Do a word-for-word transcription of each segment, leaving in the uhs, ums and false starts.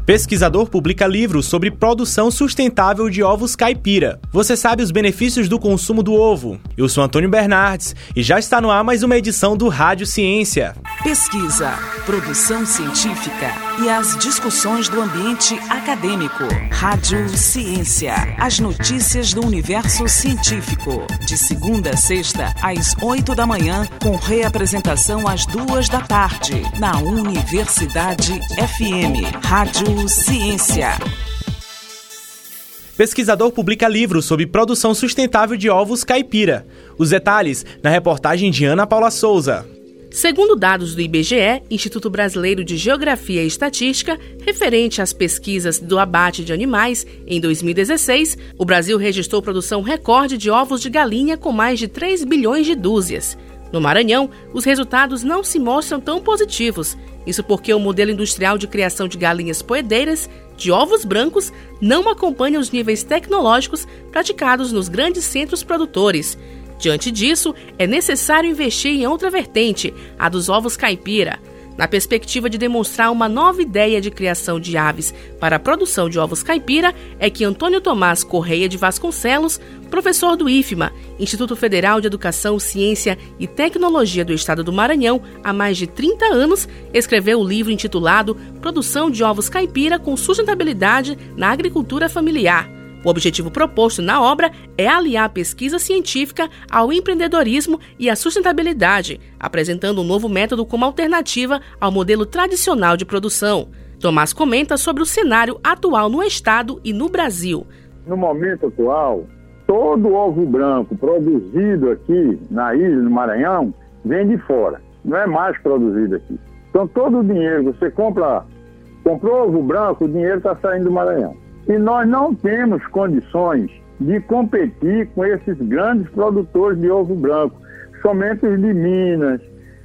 Pesquisador publica livro sobre produção sustentável de ovos caipira. Você sabe os benefícios do consumo do ovo? Eu sou Antônio Bernardes e já está no ar mais uma edição do Rádio Ciência. Pesquisa, produção científica e as discussões do ambiente acadêmico. Rádio Ciência, as notícias do universo científico. De segunda a sexta, às oito da manhã, com reapresentação às duas da tarde, na Universidade F M. Rádio Ciência. Pesquisador publica livro sobre produção sustentável de ovos caipira. Os detalhes na reportagem de Ana Paula Souza. Segundo dados do I B G E, Instituto Brasileiro de Geografia e Estatística, referente às pesquisas do abate de animais, em dois mil e dezesseis, o Brasil registrou produção recorde de ovos de galinha com mais de três bilhões de dúzias. No Maranhão, os resultados não se mostram tão positivos. Isso porque o modelo industrial de criação de galinhas poedeiras, de ovos brancos, não acompanha os níveis tecnológicos praticados nos grandes centros produtores. Diante disso, é necessário investir em outra vertente, a dos ovos caipira. Na perspectiva de demonstrar uma nova ideia de criação de aves para a produção de ovos caipira, é que Antônio Tomás Correia de Vasconcelos, professor do I F M A, Instituto Federal de Educação, Ciência e Tecnologia do Estado do Maranhão, há mais de trinta anos, escreveu o livro intitulado Produção de Ovos Caipira com Sustentabilidade na Agricultura Familiar. O objetivo proposto na obra é aliar a pesquisa científica ao empreendedorismo e à sustentabilidade, apresentando um novo método como alternativa ao modelo tradicional de produção. Tomás comenta sobre o cenário atual no estado e no Brasil. No momento atual, todo ovo branco produzido aqui na ilha, no Maranhão, vem de fora. Não é mais produzido aqui. Então todo o dinheiro, você compra, comprou ovo branco, o dinheiro está saindo do Maranhão. E nós não temos condições de competir com esses grandes produtores de ovo branco, somente os de Minas,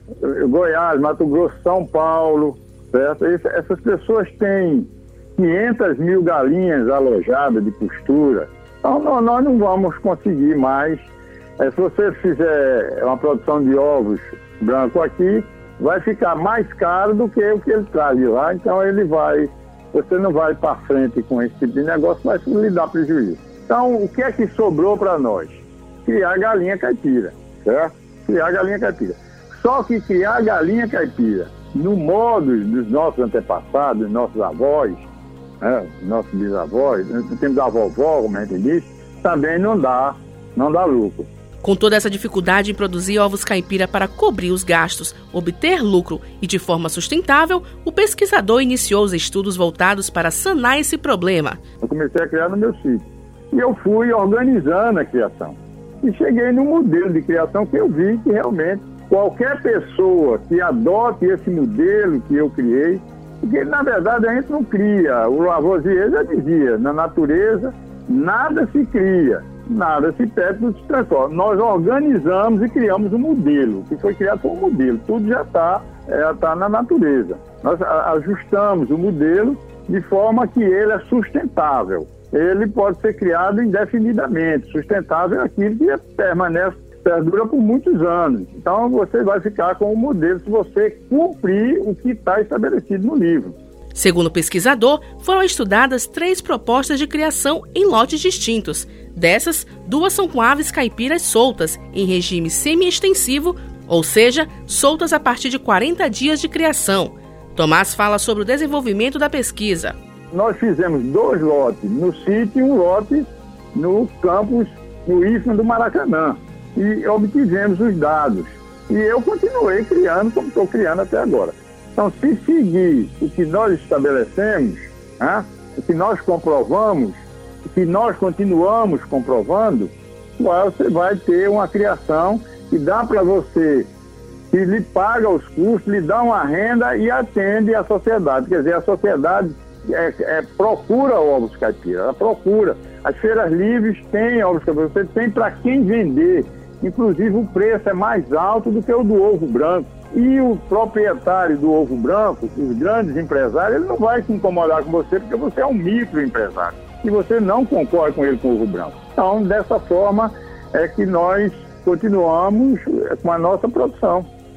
Goiás, Mato Grosso, São Paulo, certo? Essas pessoas têm quinhentas mil galinhas alojadas de postura, então nós não vamos conseguir mais. Se você fizer uma produção de ovos brancos aqui, vai ficar mais caro do que o que ele traz de lá, então ele vai... Você não vai para frente com esse tipo de negócio, vai lhe dar prejuízo. Então, o que é que sobrou para nós? Criar galinha caipira, certo? Criar galinha caipira. Só que criar galinha caipira no modo dos nossos antepassados, dos nossos avós, né, nossos bisavós, no tempo da vovó, como a gente disse, também não dá, não dá lucro. Com toda essa dificuldade em produzir ovos caipira para cobrir os gastos, obter lucro e de forma sustentável, o pesquisador iniciou os estudos voltados para sanar esse problema. Eu comecei a criar no meu sítio e eu fui organizando a criação. E cheguei num modelo de criação que eu vi que realmente qualquer pessoa que adote esse modelo que eu criei, porque na verdade a gente não cria, o Lavoisier já dizia, na natureza nada se cria. Nada se perde, tudo se transforma. Nós organizamos e criamos um modelo, que foi criado por um modelo. Tudo já está é, tá na natureza. Nós ajustamos o modelo de forma que ele é sustentável. Ele pode ser criado indefinidamente. Sustentável é aquilo que permanece, perdura por muitos anos. Então você vai ficar com o modelo se você cumprir o que está estabelecido no livro. Segundo o pesquisador, foram estudadas três propostas de criação em lotes distintos. Dessas, duas são com aves caipiras soltas, em regime semi-extensivo, ou seja, soltas a partir de quarenta dias de criação. Tomás fala sobre o desenvolvimento da pesquisa. Nós fizemos dois lotes no sítio e um lote no campus, no I F M A do Maracanã, e obtivemos os dados. E eu continuei criando como estou criando até agora. Então, se seguir o que nós estabelecemos, né, o que nós comprovamos, o que nós continuamos comprovando, você vai ter uma criação que dá para você, que lhe paga os custos, lhe dá uma renda e atende a sociedade. Quer dizer, a sociedade é, é, procura ovos caipira, ela procura. As feiras livres têm ovos caipira, você tem para quem vender. Inclusive, o preço é mais alto do que o do ovo branco. E o proprietário do ovo branco, os grandes empresários, ele não vai se incomodar com você porque você é um microempresário e você não concorre com ele com o ovo branco. Então, dessa forma, é que nós continuamos com a nossa produção.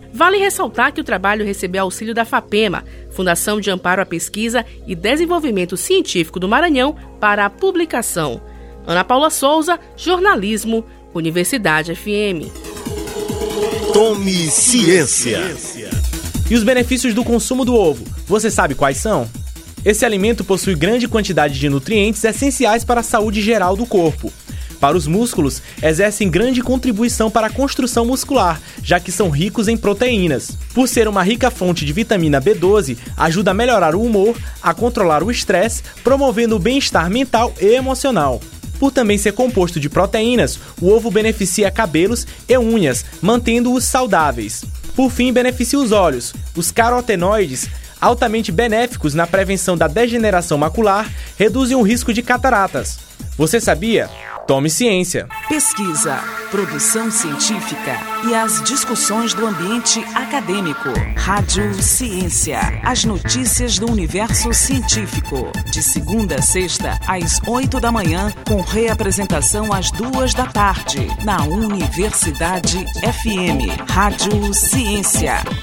Vale ressaltar que o trabalho recebeu auxílio da FAPEMA, Fundação de Amparo à Pesquisa e Desenvolvimento Científico do Maranhão, para a publicação. Ana Paula Souza, Jornalismo, Universidade F M. Tome ciência. E os benefícios do consumo do ovo, você sabe quais são? Esse alimento possui grande quantidade de nutrientes essenciais para a saúde geral do corpo. Para os músculos, exercem grande contribuição para a construção muscular, já que são ricos em proteínas. Por ser uma rica fonte de vitamina B doze, ajuda a melhorar o humor, a controlar o estresse, promovendo o bem-estar mental e emocional. Por também ser composto de proteínas, o ovo beneficia cabelos e unhas, mantendo-os saudáveis. Por fim, beneficia os olhos. Os carotenoides, altamente benéficos na prevenção da degeneração macular, reduzem o risco de cataratas. Você sabia? Tome ciência. Pesquisa, produção científica e as discussões do ambiente acadêmico. Rádio Ciência. As notícias do universo científico. De segunda a sexta, às oito da manhã, com reapresentação às duas da tarde, na Universidade F M. Rádio Ciência.